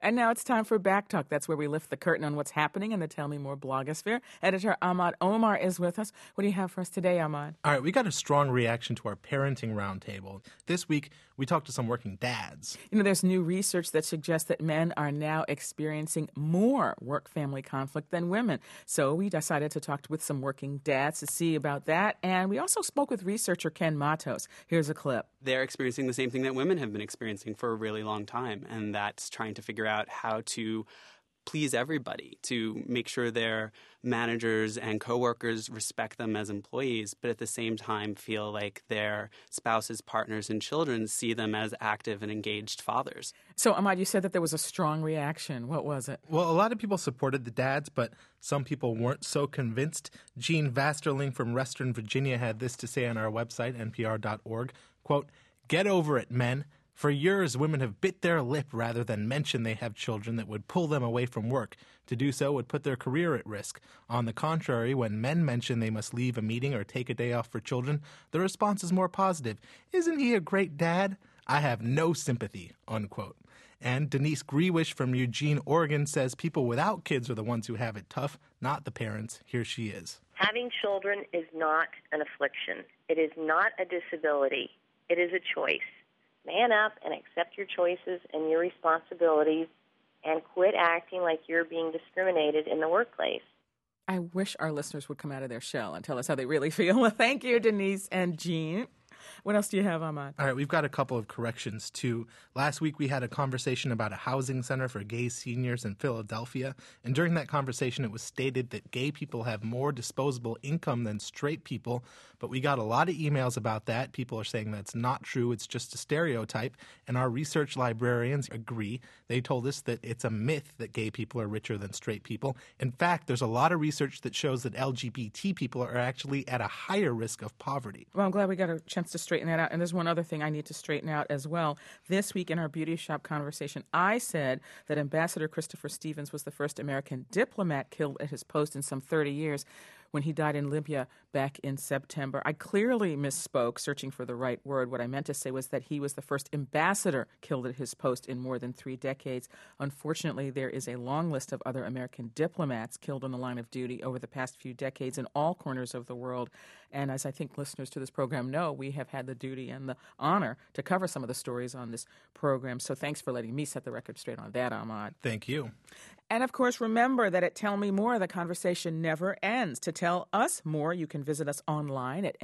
And now it's time for Back Talk. That's where we lift the curtain on what's happening in the Tell Me More blogosphere. Editor Ahmad Omar is with us. What do you have for us today, Ahmad? All right, we got a strong reaction to our parenting roundtable. This week, we talked to some working dads. There's new research that suggests that men are now experiencing more work-family conflict than women. So we decided to talk with some working dads to see about that. And we also spoke with researcher Ken Matos. Here's a clip. They're experiencing the same thing that women have been experiencing for a really long time, and that's trying to figure out how to please everybody, to make sure their managers and coworkers respect them as employees, but at the same time feel like their spouses, partners, and children see them as active and engaged fathers. So, Ahmad, you said that there was a strong reaction. What was it? Well, a lot of people supported the dads, but some people weren't so convinced. Gene Vasterling from Western Virginia had this to say on our website, npr.org, quote, "Get over it, men. For years, women have bit their lip rather than mention they have children that would pull them away from work. To do so would put their career at risk. On the contrary, when men mention they must leave a meeting or take a day off for children, the response is more positive. Isn't he a great dad? I have no sympathy," unquote. And Denise Grewish from Eugene, Oregon says people without kids are the ones who have it tough, not the parents. Here she is. Having children is not an affliction. It is not a disability. It is a choice. Man up and accept your choices and your responsibilities and quit acting like you're being discriminated in the workplace. I wish our listeners would come out of their shell and tell us how they really feel. Thank you, Denise and Jean. What else do you have, Ahmad? All right, we've got a couple of corrections, too. Last week, we had a conversation about a housing center for gay seniors in Philadelphia, and during that conversation, it was stated that gay people have more disposable income than straight people, but we got a lot of emails about that. People are saying that's not true, it's just a stereotype, and our research librarians agree. They told us that it's a myth that gay people are richer than straight people. In fact, there's a lot of research that shows that LGBT people are actually at a higher risk of poverty. Well, I'm glad we got a chance to straighten that out. And there's one other thing I need to straighten out as well. This week in our beauty shop conversation, I said that Ambassador Christopher Stevens was the first American diplomat killed at his post in some 30 years when he died in Libya back in September. I clearly misspoke, searching for the right word. What I meant to say was that he was the first ambassador killed at his post in more than 3 decades. Unfortunately, there is a long list of other American diplomats killed in the line of duty over the past few decades in all corners of the world. And as I think listeners to this program know, we have had the duty and the honor to cover some of the stories on this program. So thanks for letting me set the record straight on that, Ahmad. Thank you. And, of course, remember that at Tell Me More, the conversation never ends. To tell us more, you can visit us online at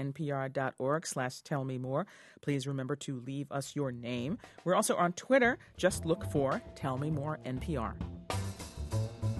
npr.org/tellmemore. Please remember to leave us your name. We're also on Twitter. Just look for Tell Me More NPR.